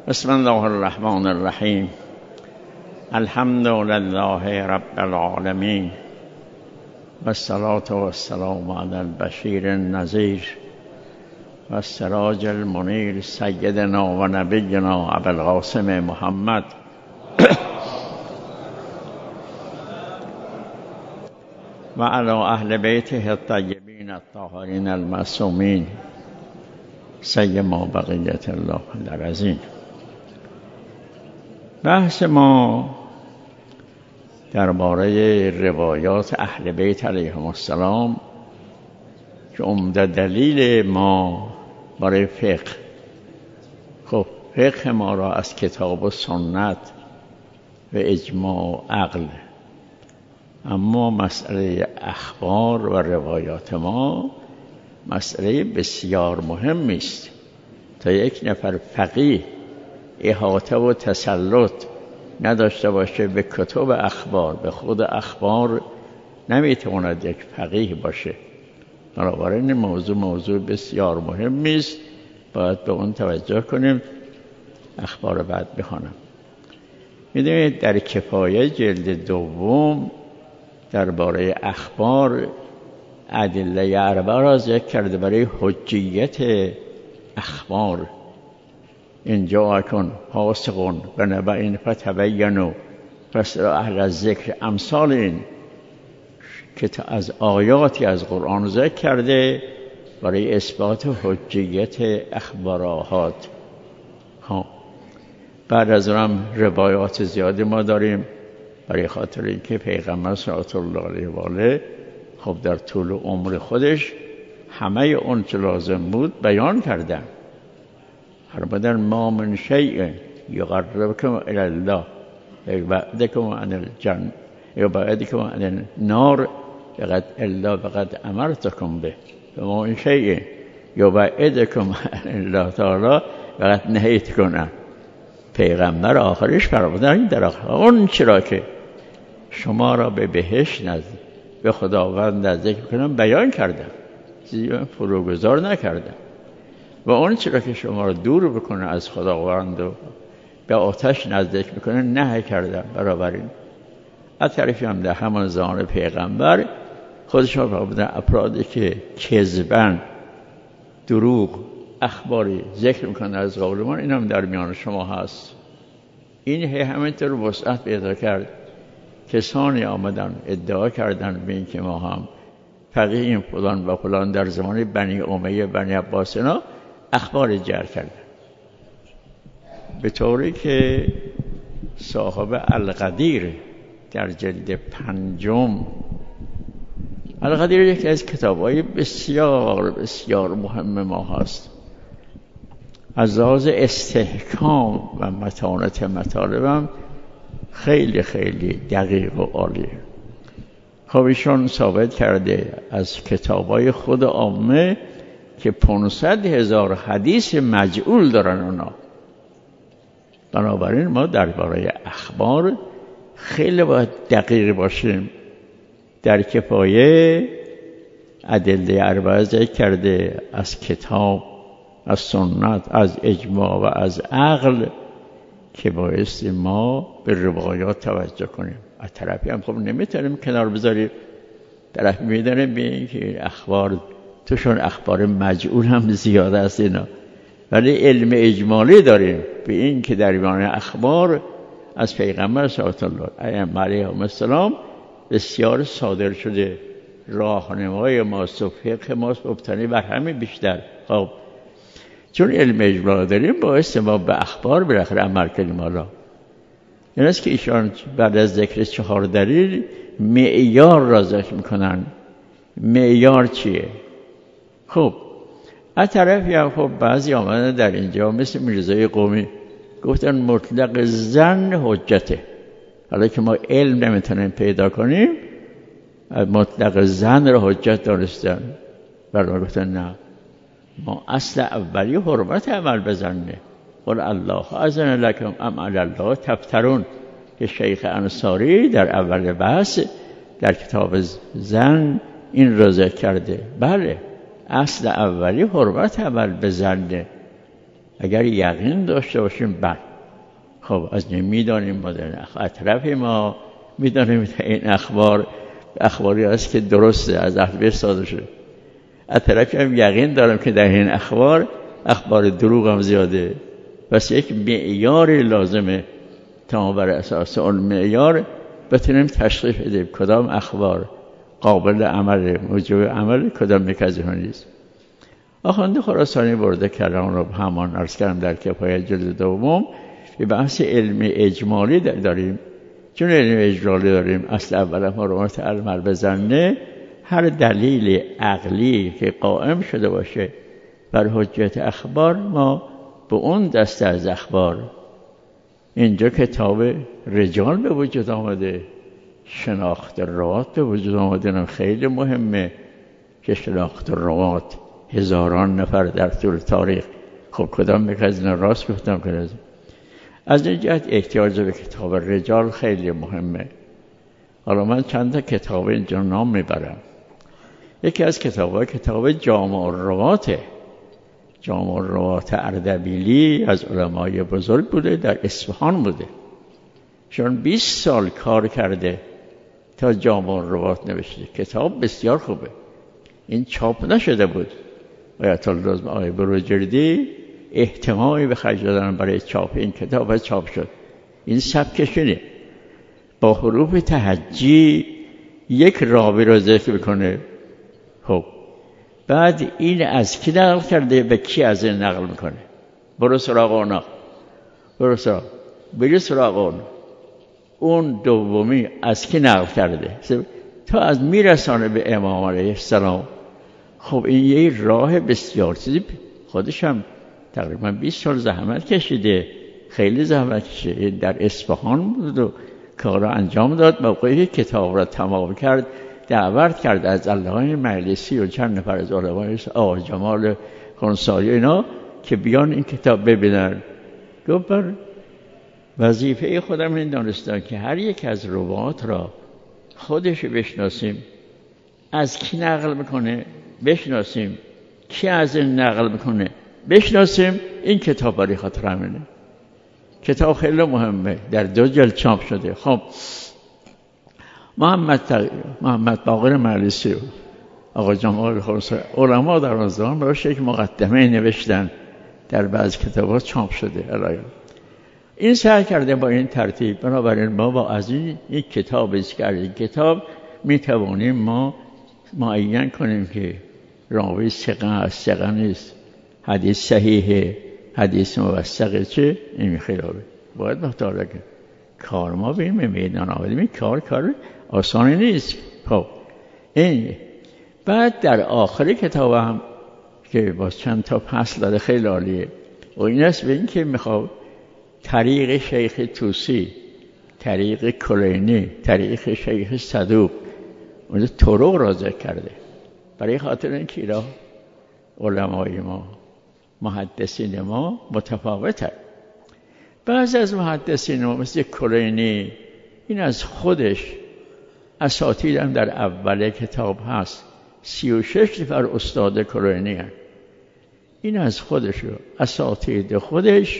بسم الله الرحمن الرحیم. الحمد لله رب العالمین و الصلاة و السلام علی البشیر النذیر و السراج المنیر سیدنا و نبینا ابی القاسم محمد و علی اهل بیته الطیبین الطاهرین المعصومین سیما بقیت الله العظیم. بحث ما درباره روایات اهل بیت علیهم السلام که عمده دلیل ما برای فقه. خب فقه ما را از کتاب و سنت و اجماع و عقل، اما مسئله اخبار و روایات ما مسئله بسیار مهمی است. تا یک نفر فقیه احاطه و تسلط نداشته باشه به کتب اخبار، به خود اخبار، نمیتواند یک فقیه باشه. بنابراین موضوع بسیار مهمی است، باید به اون توجه کنیم. اخبار بعد بخوانم. میدونید در کفایه جلد دوم درباره اخبار ادله اربعه را ذکر کرده برای حجیت اخبار. این جاءکم فاسق بنبأ فتبینوا فاسألوا اهل الذکر، امثال این که از آیاتی از قرآن ذکر کرده برای اثبات حجیت اخبارات. بعد از اونم روایات زیادی ما داریم برای خاطر اینکه پیغمبر صلی الله علیه و آله خب در طول عمر خودش همه اون چه لازم بود بیان کردن. فرمودن ما من شیء یقربکم الی الله یبعدکم عن الجنة یبعدکم عن النار فقد الا فقد امرتکم به و ما من شیء یبعدکم عن الله تعالی فقد نهیتکم عنه. پیغمبر آخرش فرمودن در آخر اون چرا که شما را به بهشت نزدیک به خداوند نزدیک میکنم بیان کردم، چیزی فروگذار نکردم. و اون چرا که شما را دور بکنه از خداوند و به آتش نزدیک میکنه نهی کردم. برابر این از طرفی هم در همان زمان پیغمبر خودشان فرمودن افرادی که کذبن، دروغ، اخباری ذکر میکنن از قول ما، این هم در میان شما هست. این همینطور وسعت پیدا کرد. کسانی آمدن ادعا کردن به این که ما هم فقیه فلان و فلان در زمان بنی امیه بنی عباس اینا اخبار جر کردن، به طوری که صاحب القدیر در جلد 5 القدیر یکی از کتاب‌های بسیار بسیار مهم ما هست. از لحاظ استحکام و متانت مطالبم خیلی خیلی دقیق و عالیه. خب ایشون ثابت کرده از کتابای خود عامه که 500,000 حدیث مجعول دارن اونا. بنابراین ما درباره اخبار خیلی باید دقیق باشیم. در کفایه ادله اربعه ذکر کرده از کتاب، از سنت، از اجماع و از عقل که بایستی ما به روایات توجه کنیم. از طرفی هم خب نمیتونیم کنار بذاریم، طرف میدونیم به این که اخبار توشون اخبار مجعول هم زیاده است اینا، ولی علم اجمالی داریم به این که در میان اخبار از پیغمبر صلی الله علیه و السلام بسیار صادر شده. راهنمای ما فقه ما مبتنی بر همین بیشتر. خب چون علم اجمالی داریم باعث ما به اخبار بالاخره عمل کنیم. حالا این است که ایشان بعد از ذکر 4 دلیل معیار را ذکر میکنن. معیار چیه؟ خب از طرفی هم خب بعضی آمدن در اینجا مثل میرزای قومی گفتن مطلق ظن حجته. حالا که ما علم نمیتونیم پیدا کنیم مطلق ظن را حجت دانستن. برای گفتن نه، ما اصل اولی حرمت عمل بزنه. قل الله اذن لکم ام علی الله تفترون که شیخ انصاری در اول بحث در کتاب زن این را ذکر کرده. بله اصل اولی حرمت عمل بزنه. اگر یقین داشته باشیم بله. خب از میدانیم ما در اطراف ما میدانیم این اخباری هست که درسته از اهل بیت صادر شده. اطراف هم یقین دارم که در این اخبار دروغ هم زیاده. پس یک معیار لازمه تا بر اساس اون معیار بتونیم تشخیص بدیم کدام اخبار قابل عمل، موجب عمل، کدام یک از اینها نیست. آخوند خراسانی برده کلام رو همان عرض کردم در کفایت جلد دوم. به بحث علم اجمالی داریم. چون علم اجمالی داریم اصل اول حرمت المرء بظنه، هر دلیل عقلی که قائم شده باشه بر حجت اخبار ما به اون دسته از اخبار. اینجا کتاب رجال به وجود آمده، شناخت روات به وجود آمده. خیلی مهمه که شناخت روات هزاران نفر در طول تاریخ. خب کدام یک از این راست گفتم که از این جهت احتیاج به کتاب رجال خیلی مهمه. حالا من چند تا کتاب اینجا نام میبرم. یکی از کتاب جامع الرواته. جامع الروات اردبیلی از علمای بزرگ بوده، در اصفهان بوده. چون 20 سال کار کرده تا جامع الروات نوشته. کتاب بسیار خوبه. این چاپ نشده بود. آیت الله آقای بروجردی اهتمامی به خرج دادن برای چاپ این کتاب چاپ شد. این سبکشونه با حروف تهجی یک راوی رو ذکر میکنه. خب بعد این از کی نقل کرده به کی از این نقل میکنه. برو سراغ اونا، بری سراغ اون دومی از کی نقل کرده تا از میرسانه به امام علیه السلام. خب این یه راه بسیار چیزی، خودش هم تقریبا 20 سال زحمت کشیده، خیلی زحمت کشیده. در اصفهان بود و کار را انجام داد. موقعی که کتاب را تمام کرد دعوت کرد از علامه مجلسی و چند نفر از علمای آقا جمال خونساری اینا که بیان این کتاب ببینن. گفت بر وظیفه خودم این دانستم که هر یک از روات را خودش بشناسیم، از کی نقل میکنه بشناسیم، کی از این نقل میکنه بشناسیم. این کتاب برای خاطر همینه. کتاب خیلی مهمه، در 2 جلد چاپ شده. خب محمد باقر مجلسی و آقا جمال خراسانی علما در آن زمان براش یک مقدمه نوشتن، در بعض کتابات چاپ شده. الان این سعی کرده با این ترتیب. بنابراین ما با از این یک کتاب این کتاب میتوانیم ما معین کنیم که راوی ثقه است، ثقه نیست، حدیث صحیحه، حدیث موثقه، چه این خلافه. باید مطالعه کنیم. کار ما به این میدان آمدیم. این کار آسانی نیست. خب این بعد در آخر کتاب هم که باز چند تا فصل داره خیلی عالیه و این است به این که میخواد طریق شیخ توسی، طریق کلینی، طریق شیخ صدوق اون طرق را ذکر کرده. برای خاطر این که اینا علمای ما، محدثین ما متفاوته. بعضی از محدثین ما مثل کلینی این از خودش اساتید هم در اول کتاب هست. 36 نفر استاد کلینی هست. این از خودش اساتید خودش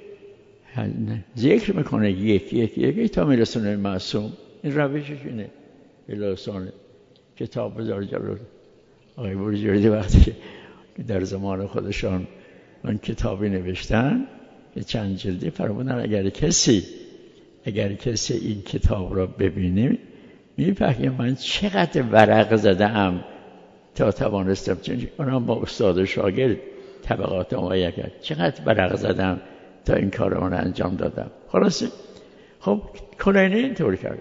ذکر میکنه یکی تا میرسونه معصوم. این روشش اینه. بلاسانه کتاب بذار جلو آقای بروجردی وقتی که در زمان خودشان اون کتابی نوشتن چند جلدی فرمودن اگر کسی این کتاب را ببینه میفهمه من چقدر ورق زدم تا توانستم، چون اونم با استاد و شاگرد طبقات معین کرد، چقدر ورق زدم تا این کار رو انجام دادم. خلاصه خب کلینی اینطور کرد.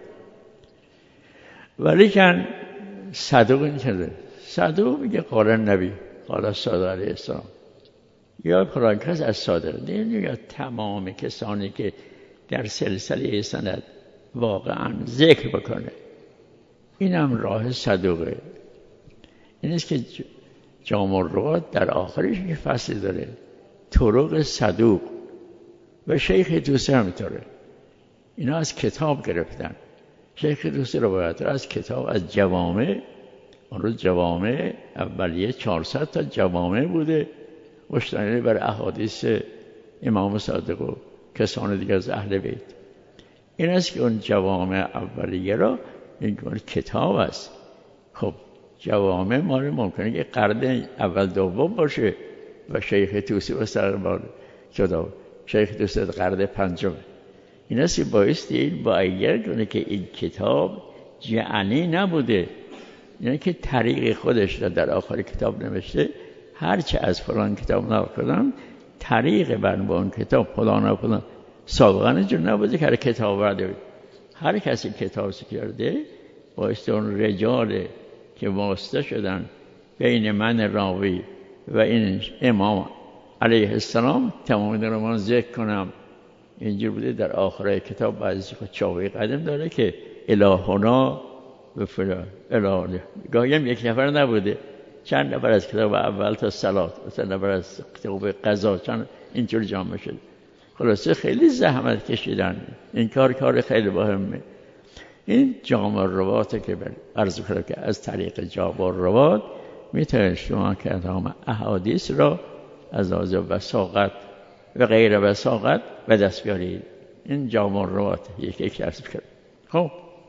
ولی کن صدوق این کرده. صدوق میگه قال نبی قال صادق علیه السلام یا قرآن کس از صادق یا تمام کسانی که در سلسله سند واقعا ذکر بکنه. این هم راه صدوقه. این است که جامع الروات در آخرش یک فصل داره طرق صدوق و شیخ توسی هم میتاره. اینا از کتاب گرفتن. شیخ توسی روایت از کتاب از جوامع، اون روز جوامع اولیه 400 تا جوامع بوده مشتمل بر احادیث امام صادق و کسان دیگر از اهل بیت. این است که اون جوامع اولیه را این کتاب است. خب جوامع مال ممکنه که قرن اول دوم باشه و شیخ طوسی و سربار کتاب شیخ طوسی قرن پنجم. این است که بایستی این باید کنه که این کتاب جعلی نبوده، یعنی که طریق خودش را در آخر کتاب نوشته. هرچه از فلان کتاب نقل کردن طریق بر اون کتاب فلان و فلان سابقا اینجور نبوده که هر کتاب برده. هر کسی کتاب کرده بایستی اون رجال که واسطه شدن بین من راوی و این امام علیه السلام تمام در من ذکر کنم. اینجور بوده. در آخر کتاب بعضی خود چاوی قدم داره که الهنا و فلان الهانه گاهی هم یک نفر نبوده، چند نفر از کتاب اول تا صلات، چند نفر از کتاب قضا، چند اینجور جامعه شد. خلاصه خیلی زحمت کشیدن. این کار خیلی مهمه. این جامع روات که عرض کردم که از طریق جامع روات میتونید شما که تمام احادیث را از لحاظ وثاقت و غیر وثاقت به دست بیارید. این جامع روات یک عرض کردم. خب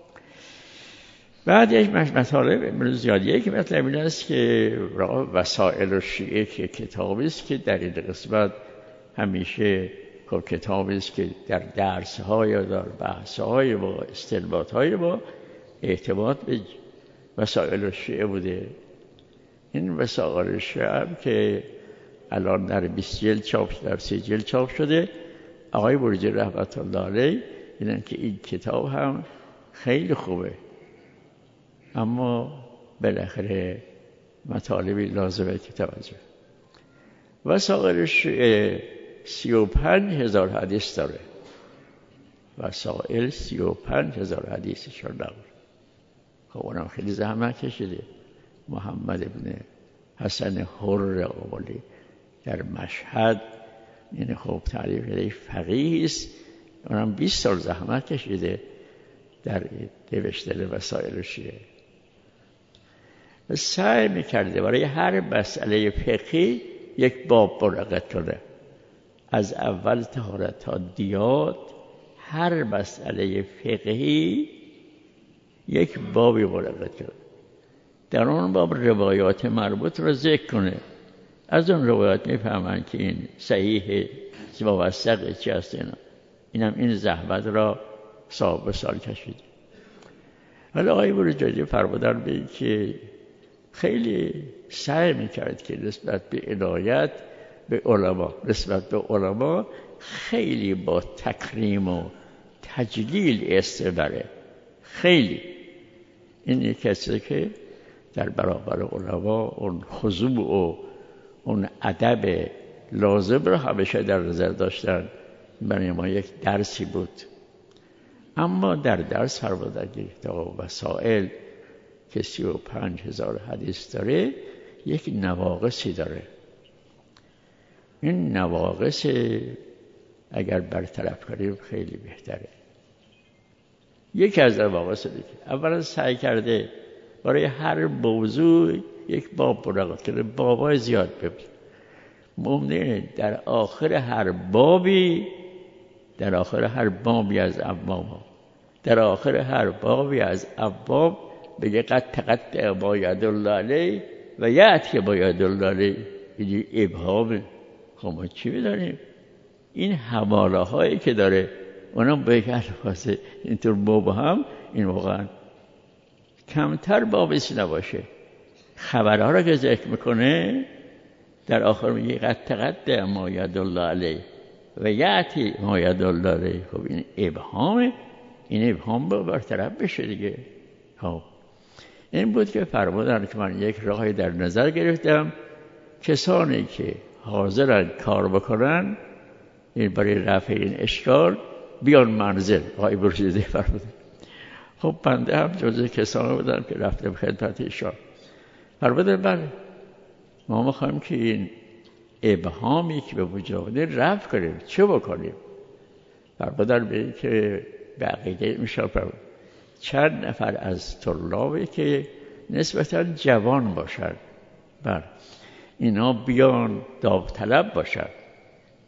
بعد یک مطالب زیادیه که مطلب این است که وسائل الشیعه که کتابی است که در این قسمت همیشه کتابی است که در درس‌های یا در بحث‌های با استنباط‌های با اعتماد به وسائل الشیعه بوده. این وسائل الشیعه که الان در 20 جلد چاپ در 30 جلد چاپ شده. آقای برجی رحمت الله علیه دیدن که این کتاب هم خیلی خوبه، اما بالاخره مطالبی لازمه که توجه. وسائل الشیعه 35,000 حدیث داره. وسائل 35,000 حدیثشون داره. خب اونم خیلی زحمت کشیده. محمد ابن حسن حر قبلی در مشهد، این خب تعریف شده فقیه است، اونم 20 سال زحمت کشیده در نوشتن وسائل الشیعه. و سعی میکرده برای هر مسئله فقهی یک باب منعقد کنه. از اول طهارت تا دیات هر مسئله فقهی یک بابی منعقد کنه. در اون باب روایات مربوط رو ذکر کنه. از اون روایات میفهمن که این صحیح موثق چی هست. اینم این زحمت را سال به سال کشید. ولی آقای برجاجی فرمودن به این که خیلی سعی میکرد که نسبت به عنایت به علما، نسبت به علما خیلی با تکریم و تجلیل استبره. خیلی این یک کسی که در برابر علما اون خضوع و اون ادب لازم رو همیشه در نظر داشتن. برای ما یک درسی بود. اما در درس فرمودن تا وسائل که 35,000 حدیث داره یک نواقصی داره. این نواقص اگر برطرف کنیم خیلی بهتره. یکی از نواقص دیگه، اولا سعی کرده برای هر موضوع یک باب منعقد کنه. بابای زیاد ببین. ممکنه در آخر هر بابی از ابواب، در آخر هر بابی از ابواب بگه قد تقطع ما یدل علیه و یأتی ما یدل علیه. این ابهامه. خب ما چی بدانیم؟ این حواله هایی که داره اونم به یک الفاظ اینطور مبهم، این واقعا کمتر بابیش نباشه. خبرها را که ذکر میکنه در آخر میگه قد تقطع ما یدل علیه و یأتی ما یدل علیه. خب این ابهامه. این ابهام با برطرف بشه دیگه. خب این بود که فرمودن که من یک راهی در نظر گرفتم، کسانی که حاضرن کار بکنن این برای رفع این اشکال بیان منزل. آقای برجسته فرمودن. خب بنده هم جزء کسانی بودم که رفتم خدمت ایشان. فرمودن بله ما میخوایم که این ابهامی که به وجود آمده رفع کنیم. چه بکنیم؟ فرمودن به این که به عقیده میشن چند نفر از طلابی که نسبتاً جوان باشن، بله اینا بیان داوطلب باشن.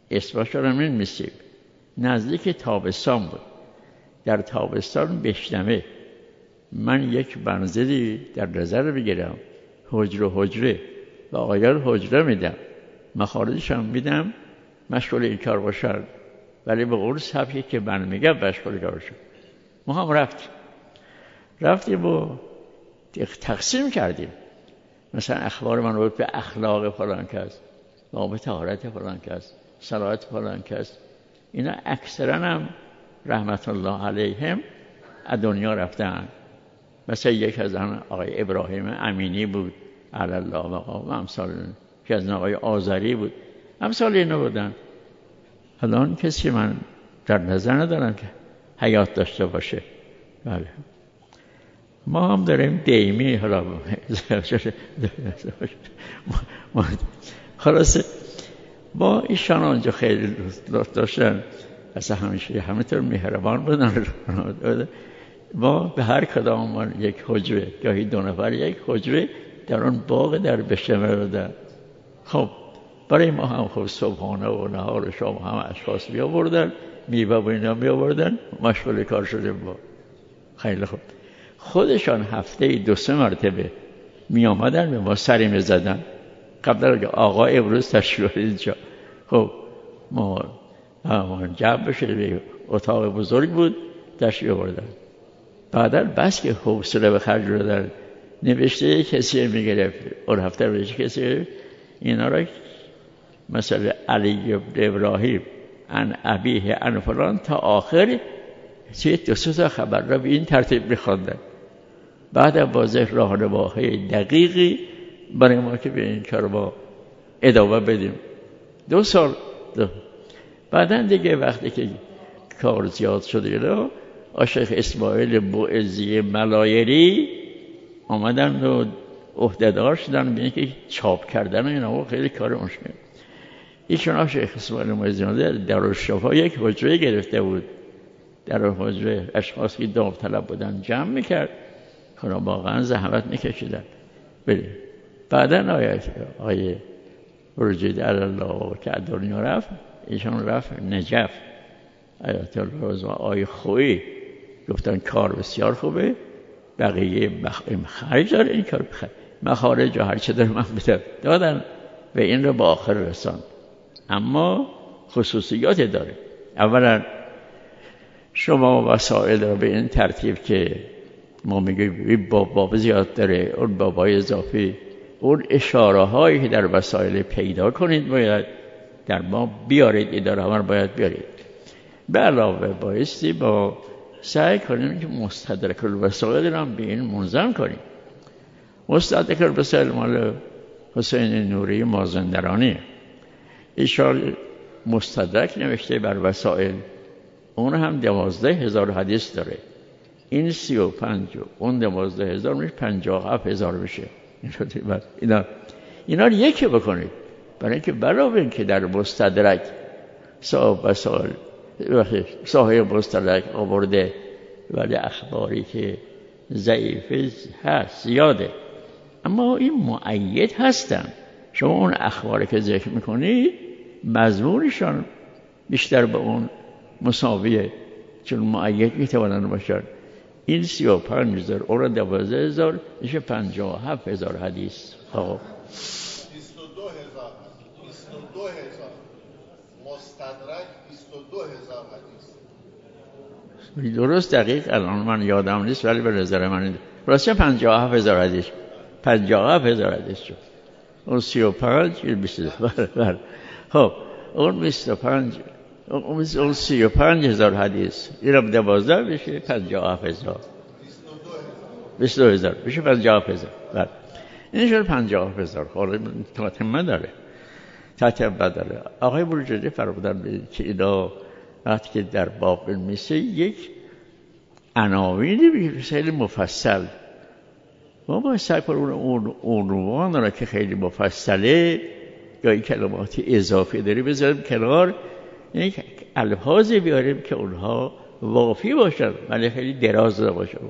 اسمش رو نمی‌نویسیم. نزدیک تابستان بود. در تابستان بشنمه من یک منزلی در نظر بگیرم، حجره و آقایان حجره میدم، مخارجشم میدم، مشغول این کار باشن، ولی به اون سبکی که من میگم مشغول کار باشن. ما هم رفتیم و تقسیم کردیم. مثلا اخبار من رو به اخلاق فلان کس، به طهارت فلان کس، صلات فلان کس. اینا اکثرا هم رحمت الله علیهم از دنیا رفتن. مثلا یک از آن آقای ابراهیم امینی بود علی الله مقام، امثال که از آقای آذری بود، امثال اینا بودن. الان کسی من در نظر ندارم که حیات داشته باشه. بله ما هم داریم دیمی حالا خلاصه با ایشان آنجا خیلی لطف داشتن، اصلا همیشه همینطور مهربان بودن. ما به هر کدام یک حجره، گاهی 2 نفر یک حجره در اون باغ در بشمه بودن. خب برای ما هم خب صبحانه و نهار و شام هم اشخاص می آوردن، میوه و اینا می آوردن، مشغول کار شدیم با. خیلی خوب. خودشان هفته 2-3 مرتبه می آمدن به ما سری می زدن. قبل که آقا امروز تشریف اینجا، خب ما جمع بشه، اتاق بزرگ بود، تشریف آوردن. بعدا بس که حوصله به خرج دادن، نوشته کسی میگرفت، اون هفته نوشته کسی اینا را مثلا علی ابن ابراهیم ان ابیه ان فلان تا آخر 2-3 تا خبر را به این ترتیب میخواندن. بعد واضح راهنماهای دقیقی برای ما که به این کار ما ادامه بدیم. 2 سال بعدا دیگه وقتی که کار زیاد شده، شیخ اسماعیل معزی ملایری آمدن و عهده‌دار شدن به اینکه چاپ کردن اینا خیلی کار مشکل. ایشون شیخ اسماعیل معزی ملایری در الشفا یک حجره گرفته بود. در اون حجره اشخاصی که داوطلب بودن جمع میکرد، اونا واقعا زحمت میکشیدن. بعدن آیه رجید علی الله که دنیا رفت، ایشون رفت نجف. آیت الله و آیه خویی گفتن کار بسیار خوبه، بقیه خرج داره، این کار بخیر، مخارج و هر چه داره من بدم دادن و این رو به آخر رساند. اما خصوصیات داره. اولا شما وسائل رو به این ترتیب که ما میگیم باب زیاد داره، اون بابای اضافی، اون اشاره هایی که در وسایل پیدا کنید باید در ما بیارید، اداره ها باید بیارید. به علاوه بایستی با سعی کنیم که مستدرک الوسائل را به این منظم کنیم. مستدرک الوسائل مال حسین نوری مازندرانی، ایشان مستدرک نوشته بر وسائل، اون هم 12,000 حدیث داره. این 35 و اون 12,000 میشه 57,000 میشه. اینا رو یکی بکنید، برای اینکه علاوه اینکه در مستدرک صاحب وسائل صاحب مستدرک آورده ولی اخباری که ضعیفه هست زیاده، اما این مؤید هستن. شما اون اخباری که ذکر میکنید مضمونشان بیشتر به اون مساویه، چون مؤید میتوانند باشن. این 35,000 اون 12,000 میشه 57,000 حدیث. خب 22,000 مستدرک 22,000 حدیث. درست دقیق الان من یادم نیست، ولی به نظر من راست 57,000 حدیث، 57,000 حدیث شد. اون 35 22. خب اون 25 اون 35,000 حدیث، اینم 12 میشه 57,000. 22,000 میشه 57,000. بله این شد 57,000. حالا تتمه داره. آقای بروجردی فرمودن که اینا وقتی که در باب میشه یک عناوینی خیلی مفصل، ما باید سعی کنیم اون عنوان را که خیلی مفصله یا این کلمات اضافی داریم بذاریم کنار، یک الفاظی بیاریم که اونها وافی باشن ولی خیلی دراز نباشن.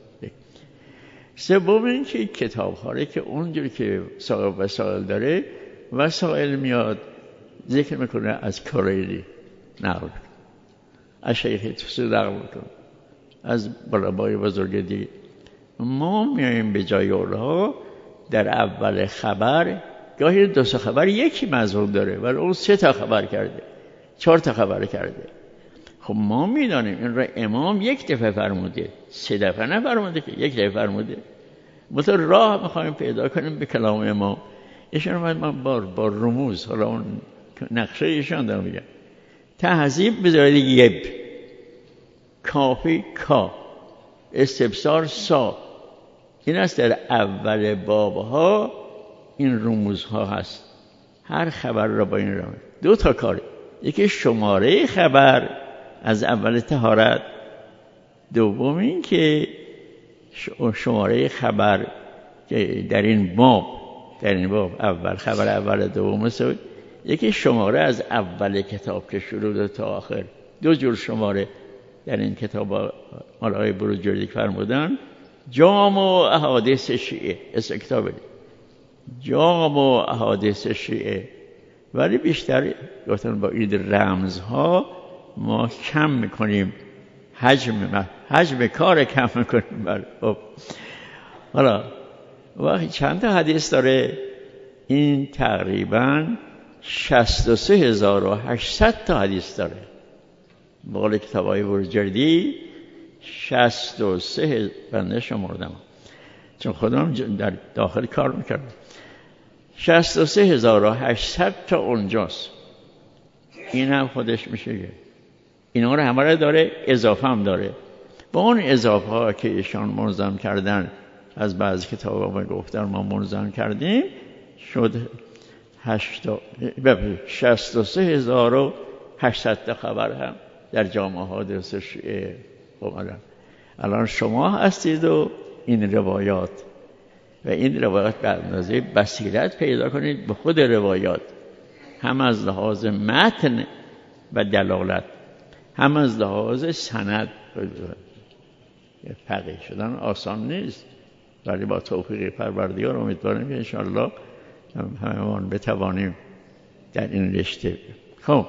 سوم این که کتاب هایی که اونجوری که صاحب وسائل داره، وسائل میاد ذکر میکنه از کریلی نقل میکنه، از شیخ توسی نقل میکنه، از علمای بزرگ دیگه. ما میاییم به جای اونها در اول خبر گاهی 2 خبر یکی مضمون داره ولی اون 3 خبر کرده، 4 خبر کرده. خب ما میدانیم این را امام 1 دفعه فرموده، 3 دفعه نفرموده که 1 دفعه فرموده. مثلا راه میخوایم پیدا کنیم به کلام امام. ایشان من با رموز، حالا اون نقشه ایشان دارم میگم. تهذیب بذارید یب، کافی کا، استبصار سا. این است در اول بابها این رموزها هست. هر خبر را با این رمز 2 کاره. یکی شماره خبر از اول طهارت، دوم این که شماره خبر که در این باب اول خبر اول، دوم سوم. یکی شماره از اول کتاب که شروع تا آخر. 2 جور شماره در این کتاب آقای بروجردی فرمودن. جام و احادیث شیعه اسم کتاب جام و احادیث شیعه. ولی بیشتر گفتن با این رمزها ما کم میکنیم، حجم کار کم میکنیم. حالا وقتی چند تا حدیث داره؟ این تقریباً 63800 تا حدیث داره. بقول کتابای بروجردی 63 بنده شمردم چون خودم در داخل کار میکردم. 63800 تا اونجاست. این هم خودش میشه اینا رو همه رو داره، اضافه هم داره. با اون اضافه ها که ایشان منظم کردن از بعضی کتاب ها گفتن ما منظم کردیم، شد 63800 تا خبر هم در جامعه حادث شیعه اومدن. الان شما هستید و این روایات و این روایات به اندازه بصیرت پیدا کنید به خود روایات، هم از لحاظ متن و دلالت، هم از لحاظ سند. فقیه شدن آسان نیست، ولی با توفیق پروردگار امیدواریم که انشاءالله همون بتوانیم در این رشته. خب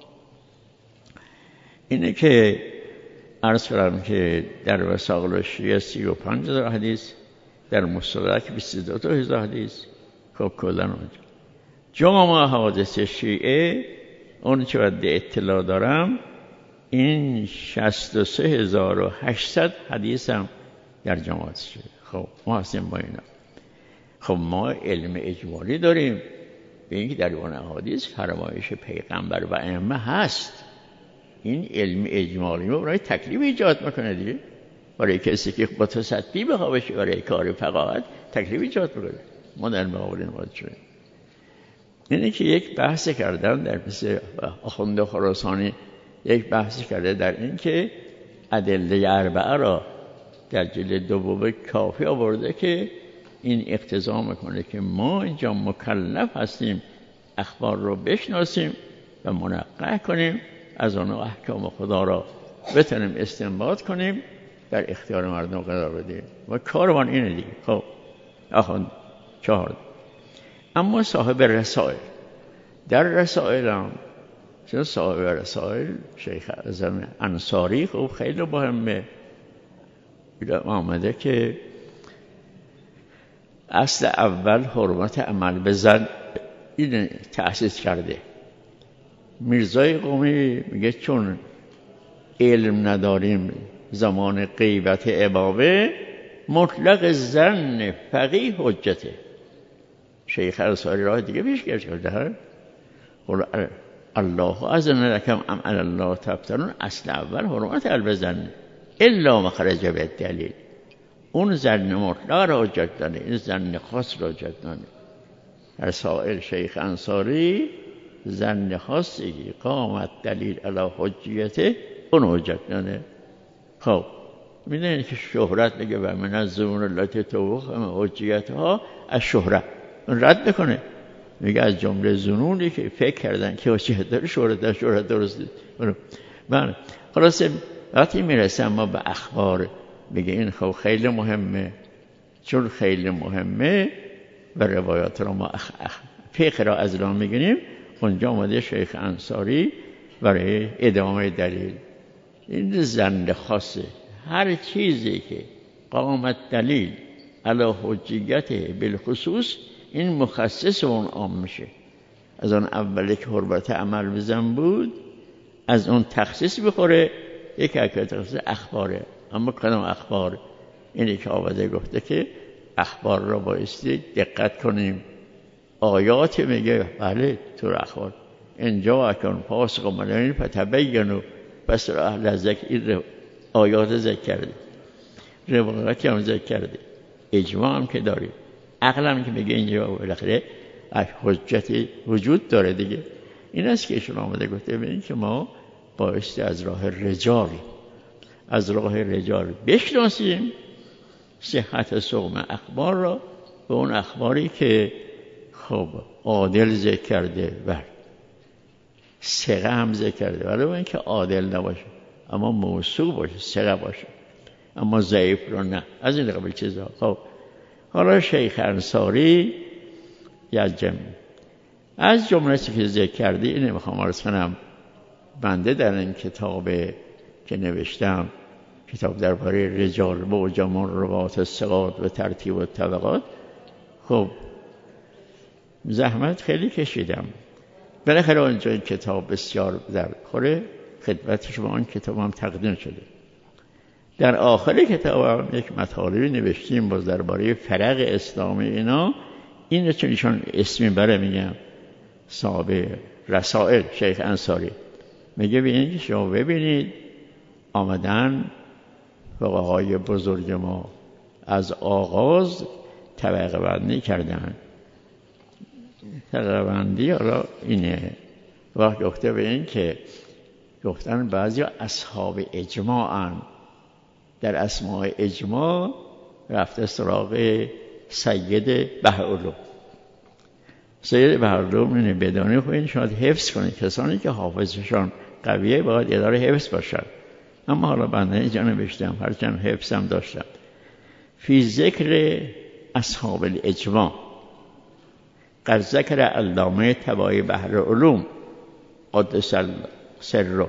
اینه که عرض کردم که در وسائل شیعه 35,000 حدیث، در مستدرک 22,000 حدیث. خب کلا اونجا جامع حوادث شیعه اون چه باید اطلاع دارم این 63800 حدیث هم در جامعات شیعه. خب ما هستیم با اینا. خب ما علم اجمالی داریم به اینکه در اون حدیث فرمایش پیغمبر و ائمه هست. این علم اجمالی ما برای تکلیف ایجاد میکنه دیگه. برای کسی که با تصدی بخوابش برای کار فقاهت تکلیف ایجاد میکنه. ما در مقابل این وارد شدیم. اینه که یک بحث کردم در مثل آخوند خراسانی، یک بحث کرده در این که ادله اربعه را در جلد 2 کافی آورده که این اقتضا میکنه که ما اینجا مکلف هستیم اخبار رو بشناسیم و منقح کنیم، از آن احکام خدا را بتونیم استنباط کنیم، در اختیار مردم قرار بدیم و کاروان اینه دیگه. خب آخوند 4. اما صاحب رسائل، در رسائل هم چون صاحب رسائل شیخ اعظم انصاری خب خیلی مهمه. آمده که اصل اول حرمت عمل به زن این تأسیس کرده. میرزای قمی میگه چون علم نداریم زمان غیبت امامه، مطلق زن فقیه حجته. شیخ انصاری راه دیگه پیش کرده قل الله اذن لکم ام علی الله تفترون. اصل اول حرمت البزن الا مخرج به دلیل. اون زن مطلق را حجت دانه، این زن خاص را حجت دانه. رسائل شیخ انصاری زن خاصی قامت دلیل علی حجیته اون حجت دانه. خب میدونید که شهرت میگه و من از زمون التي توهم حجیتها از شهرت رد بکنه، میگه از جمله زنونی که فکر کردن که حجیت داره شهرت درسته. بله خلاص وقتی میرسه ما به اخبار میگه این خب خیلی مهمه، چون خیلی مهمه و روایات رو ما فقه را از راه میگیریم. اونجا آمده شیخ انصاری برای ادامه دلیل. این زند خاصه. هر چیزی که قامت دلیل علی حجیت بالخصوص، این مخصص اون عام میشه. از اون اولی که حرمت عمل بزن بود، از اون تخصیص بخوره. یک حکایت تخصیص اخباره. اما کدام اخبار؟ اینی که آمده گفته که اخبار را بایستی دقت کنیم. آیات میگه بله تو اخبار اینجا اکن فاسق و ملعون فتبینوا، پس را اهل ذکر این آیات ذکر کرده، روایتی هم ذکر کرده، اجماع هم که داریم، عقل هم که میگه اینجا بالاخره حجتی وجود داره دیگه. این است که ایشون آمده گفته ببینید که ما بایستی از راه رجال بشناسیم صحت سقم اخبار را، به اون اخباری که خب عادل ذکر کرده و ثقه هم ذکر کرده، ولی اون که عادل نباشه اما موثوق باشه، ثقه باشه، اما ضعیف رو نه، از این قبیل چیزها. خب حالا شیخ انصاری از جمله‌ای که ذکر کرده اینه میخوام عرض کنم. بنده در این کتاب که نوشتم، کتاب درباره رجال و جمال روات الثقات و ترتیب و طبقات، خب زحمت خیلی کشیدم. بالاخره اونجا این کتاب بسیار در خوره خدمت شما این کتاب هم تقدیم شده. در آخر کتاب هم یک مطالبی نوشتیم باز درباره فرق اسلامی اینا. این رو چون ایشان اسمی بره میگم صاحب رسائل شیخ انصاری میگه ببینید شما ببینید آمدن فقهای بزرگ ما از آغاز طبقه بندی کردن. طبقه بندی حالا اینه وقت گفته به این که گفتن بعضی اصحاب اجماعن، در اسماء اجماع رفته سراغ سید بهرالعلوم. سید بهرالعلوم اینه بدانه خود این شاید حفظ کنید، کسانی که حافظشان قویه باید اداره حفظ باشد. اما حالا بنده اینجا نوشتم هرچند حفظم داشتم. فی ذکر اصحاب الاجماع قد ذکر علامه طباعی بحرالعلوم قدس سره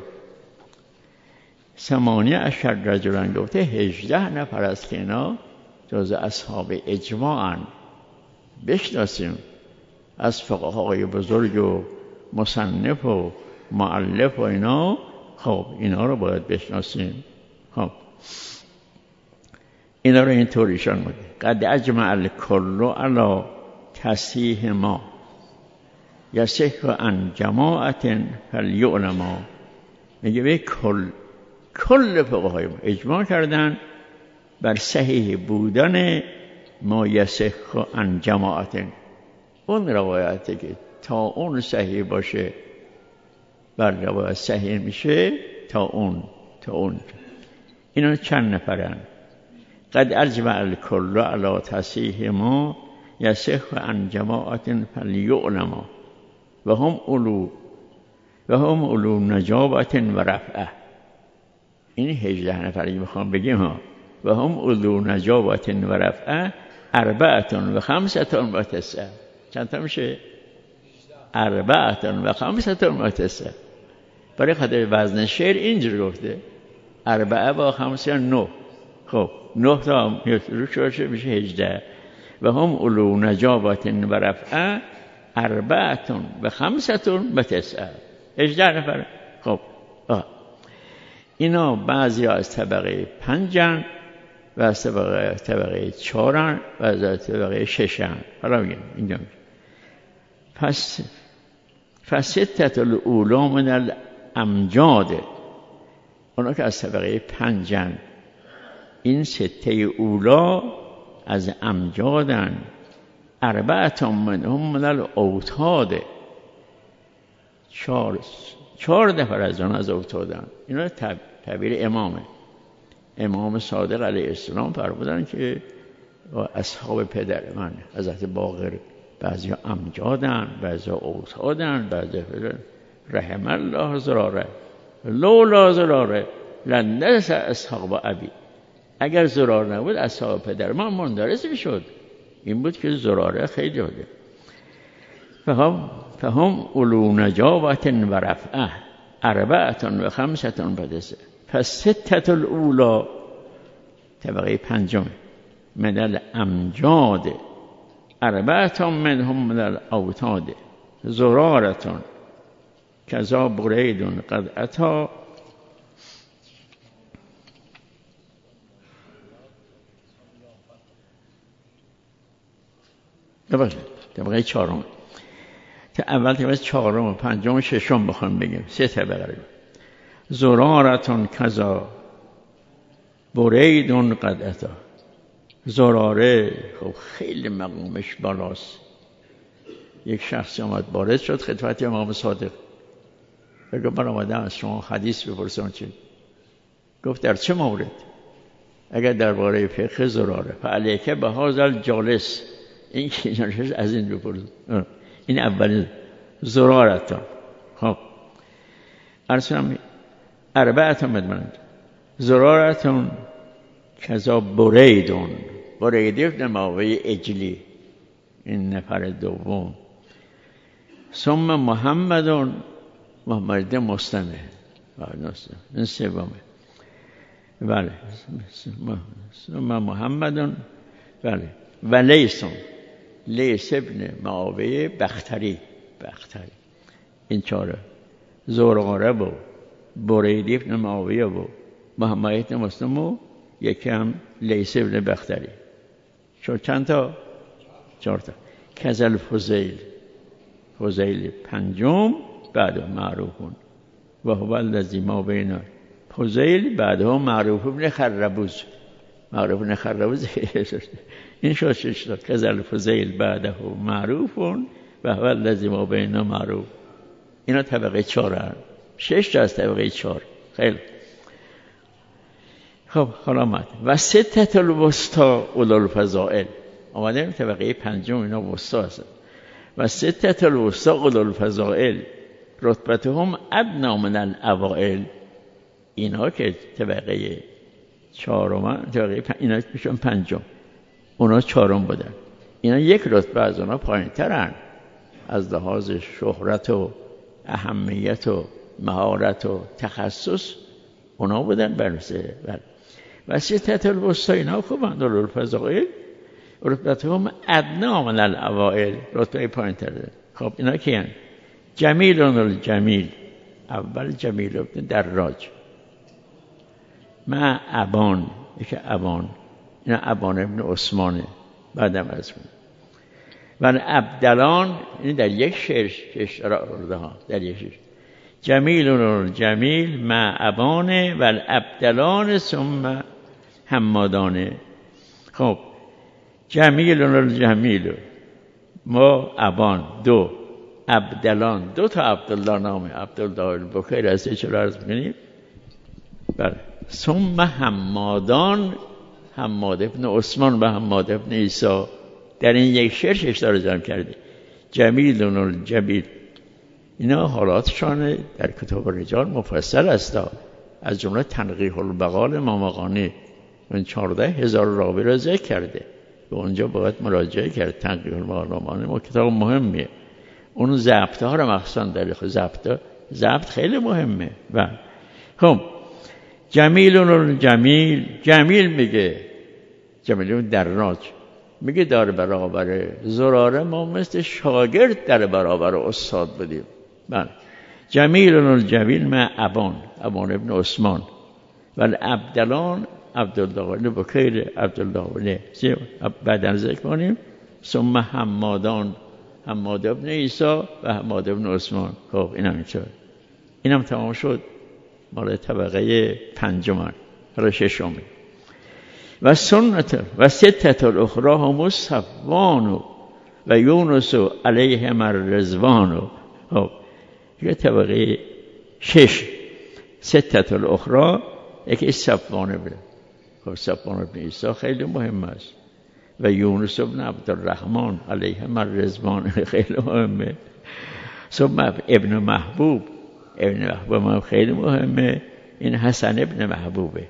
18 رجلن، گفته 18 نفر است که اینا جز اصحاب اجماعن. بشناسیم از فقهای بزرگ و مصنف و مؤلف و اینا. خب اینا رو باید بشناسیم. خب اینا رو اینطوریشان میگه قد اجمع الکل علی تصحیح ما یصح عن جماعت فلیعلم. میگه به کل فقهای ما اجماع کردن بر صحیح بودن ما یصح عن جماعت، اون روایتی که تا اون صحیح باشه بر روایت صحیح میشه تا اون اینا چند نفرن؟ قد اجمع الکل علی تصحیح ما یصح عن جماعت فلیعلم و هم اولو نجابت و رفعه. این 18 نفری میخوام بگیم ها. و هم اولو نجابت و رفعه 4 و 5 و 9. چند تا میشه؟ 4 و 5 و 9. برای خاطر وزن شعر اینجور گفته 4 با 5 9. خب 9 تا روش میشه 18. و هم اولو نجابت و رفعه 4 و 5 و 9. 18 نفر. خب اینا بعضی از طبقه 5 و از طبقه 4 و از طبقه 6. حالا میگم اینجا پس فستت الاولا من الامجاد، اونا که از طبقه 5 این 6 اولا از امجادن. 4 منهم من الاوتاد، 4 نفر از آن از اوتادن. اینا تعبیر امام صادق علیه السلام فرمودن که اصحاب پدر من حضرت باقر بعضی امجادن، بعضی اوتادن، بعضی رحم الله زراره لولا زراره لندرس اصحاب ابی. اگر زرار نبود اصحاب پدر من مندرس میشد. این بود که زراره خیلی بوده. فهم اولو نجابت و رفعه 4 و 5 و 10. پس 6 الاولا طبقه پنجم من الامجاد 4 منهم من الاوتاد زرارة کذا برید قد اتا طبقه چهارم. اول طبقه چهارم و پنجم و ششم بخوام بگیم 3 طبقه رو. زرارة کذا برید قد اتا. زراره خب خیلی مقامش بالاست. یک شخص آمد وارد شد خدمت امام صادق، بگو من آمدم از شما حدیث بپرسم. چی؟ گفت در چه مورد؟ اگر درباره فقه زراره فعلیک به هذا الجالس، این که از این بپرس. این اولین زرارتان. خب ارسلم 4 مدمند زرارتان کذا بریدون. برید ابن معاویه اجلی، این نفر دوم. ثم محمدون، محمد مستمع، این سومه. بله ثم محمدون. بله و لیسون، لیس ابن معاویه بختری. این 4 زراره و برید ابن معاویه و محمد ابن مسلم و یکم لیس ابن بختری. شد چند تا؟ 4 تا. کذل فضیل پنجم بعد معروفون و هو الذی ما بین فضیل بعد هم معروف ابن خربوز. معروف ابن خربوز این شد 6 تا. کذل فضیل بعده معروفون و هو الذی ما بین معروف. اینا طبقه 4 هست. 6 تا از طبقه 4. خیلی خب. حالا آمد و 6 الوسطا اولو الفضائل. آمدیم طبقه 5 اینا وسطا هست. و 6 الوسطا اولو الفضائل رتبتهم ادنی من الاوائل. اینا که طبقه 4 اینا میشن 5، اونا 4 بودن. اینا یک رتبه از اونا پایین ترن از لحاظ شهرت و اهمیت و مهارت و تخصص. اونا بودن برسه. و 6 الوسطا اینا خوبند. اولو الفضائل رتبتهم ادنی من الاوائل، رتبه پایین تره. خب اینا کیان؟ جمیل الجمیل. اول جمیل ابن دراج مع ابان، یکی ابان، اینا ابان ابن عثمانه. بعدم از اون و عبدلان، این در یک شعر آورده ها، در یک شعر. جمیل الجمیل مع ابانه و عبدلان ثم حمادانه. خب جمیل الجمیل ما ابان 2 عبدلان 2 تا عبدالله نامه عبدالله البخیر از چه عرض می‌کنیم. بله ثم حمادان، حماد ابن عثمان و حماد ابن عیسی. در این یک شعر 6 تا رو جمع کرده. جمیل الجمیل. اینا حالاتشان در کتاب رجال مفصل است. از جمله تنقیح البقال مامقانی اون 14,000 راوی را ذکر کرده. به اونجا باید مراجعه کرد. تنقیح البقال مامقانی کتاب مهمیه. اون ضبط ها رو مخصوصا در ضبط خیلی مهمه. و خب جمیل الجمیل، جمیل میگه جمیل دراج میگه در برابر زراره ما مثل شاگرد در برابر استاد بودیم. بله جمیل الجمیل مع ابان ابن عثمان و عبدلان عبدالله ابن بکیر عبدالله ابن بعدن ذکر کنیم. ثم حمادان حماد ابن عیسی و حماد ابن عثمان. خب اینم اینطور. اینم تمام شد. مال طبقه 5. حالا 6. و سنت و 6 الاخرى هم صفوان و یونس علیهم الرضوان. خب یه طبقه 6 6 الاخرى یکی صفوان ابن. خب صفوان ابن عیسی خیلی مهم است و یونس ابن عبدالرحمن علیهم الرضوان خیلی مهمه. ثم ابن محبوب خیلی مهمه. این حسن ابن محبوبه.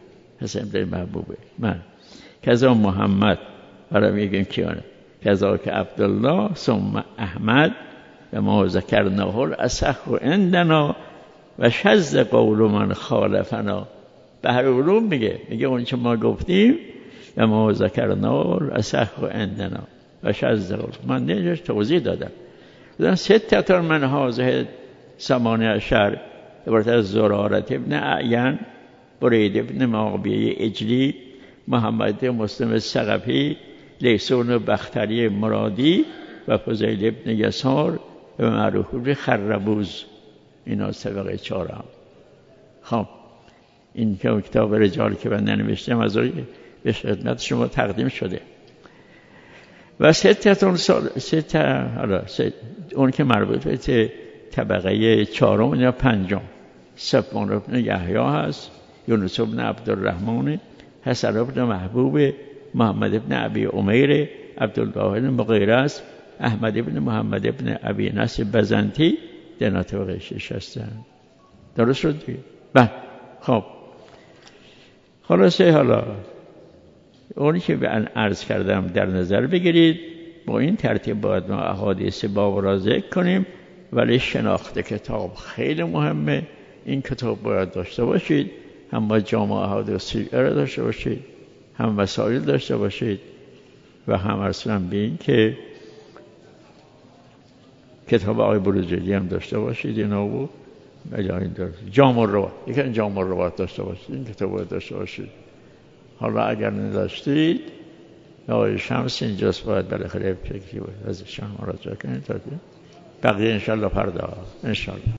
من کذا محمد برای میگیم کیانه. کذا که عبدالله ثم احمد و ما ذکرناه الاصح عندنا و شذ قول من خالفنا. بحرالعلوم میگه اون که ما گفتیم و ما ذکرناه الاصح عندنا و شذ قول. من اینجاش توضیح دادم. ستة من هذه 18 عبارت از زرارت ابن اعین، برید ابن معاویه اجلی، محمد مسلم ثقفی، لیثون بختری مرادی و فضیل ابن یسار و معروف خربوز. اینا طبقه 4 هم. خب این کتاب رجال که من ننوشتم از به خدمت شما تقدیم شده. و اون که مربوط به طبقه 4 یا 5 صفوان ابن یحیی هست، یونس ابن عبدالرحمن، حسن ابن محبوب، محمد ابن ابی امیر، عبدالله بن مغیره است، احمد ابن محمد ابن ابی نصر بزنتی. در طبقه 6 هستن. درست شد دیگه؟ بله. خب خلاصه حالا اونی که به عرض کردم در نظر بگیرید. با این ترتیب باید ما احادیث باب را ذکر کنیم، ولی شناخت کتاب خیلی مهمه. این کتاب باید داشته باشید، هم با جامع احادیث را داشته باشید، هم مسائل داشته باشید و هم ارسلم به این که کتاب آقای بروجردی هم داشته باشید. اینا بود جامع الروات، یکی جامع الروات داشته باشید، این کتاب باید داشته باشید. حالا اگر نداشتید آقای شمس اینجاست، باید بالاخره فکری بود ازشان مراجعه کنید. بقیه انشالله فردا انشالله.